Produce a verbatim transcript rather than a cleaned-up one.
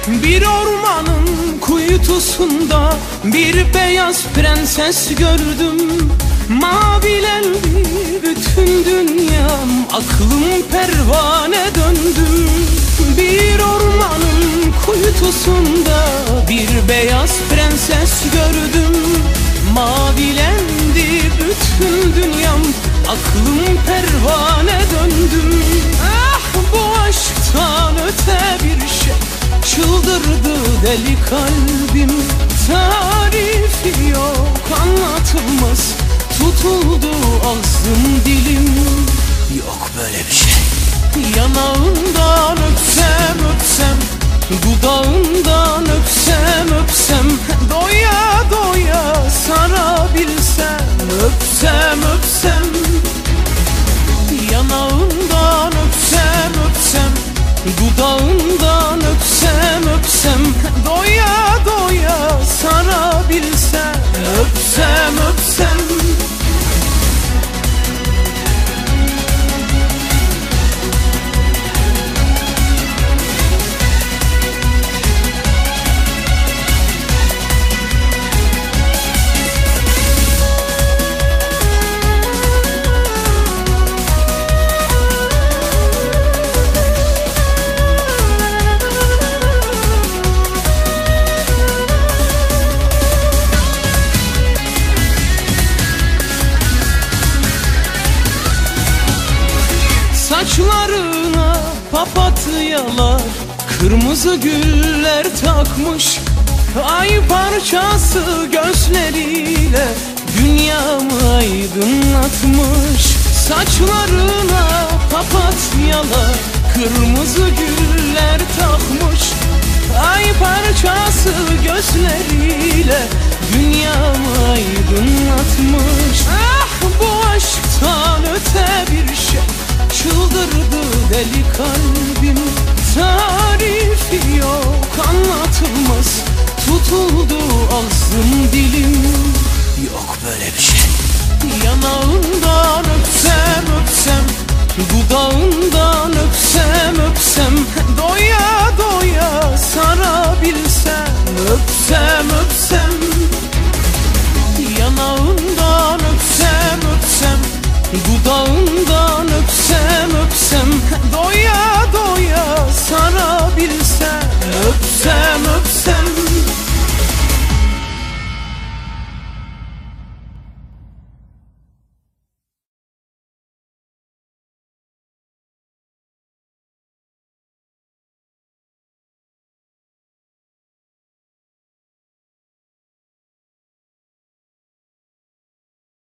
Bir ormanın kuytusunda bir beyaz prenses gördüm. Mavilendi bütün dünyam, aklım pervane döndü. Bir ormanın kuytusunda bir beyaz prenses gördüm. Mavilendi bütün dünyam, aklım pervane döndü. Ah, bu aşktan öte bir şey, çıldırdı deli kalbim. Tarifi yok, anlatılmaz, tutuldu ağzım dilim. Yok böyle bir şey. Yanağından öpsem öpsem, dudağından öpsem öpsem, doya doya sarabilsem, öpsem öpsem. Yanağından öpsem öpsem, dudağından öpsem öpsem, doya doya sarabilsem, öpsem öpsem. Saçlarına papatyalar, kırmızı güller takmış. Ay parçası gözleriyle dünyamı aydınlatmış. Saçlarına papatyalar, kırmızı güller takmış. Ay parçası gözleriyle dünyamı aydınlatmış. Ah, bu aşktan öte bir şey, çıldırdı deli kalbim. Tarifi yok, anlatılmaz, tutuldu ağzım dilim. Yok böyle bir şey. Yanağından öpsem öpsem, dudağından öpsem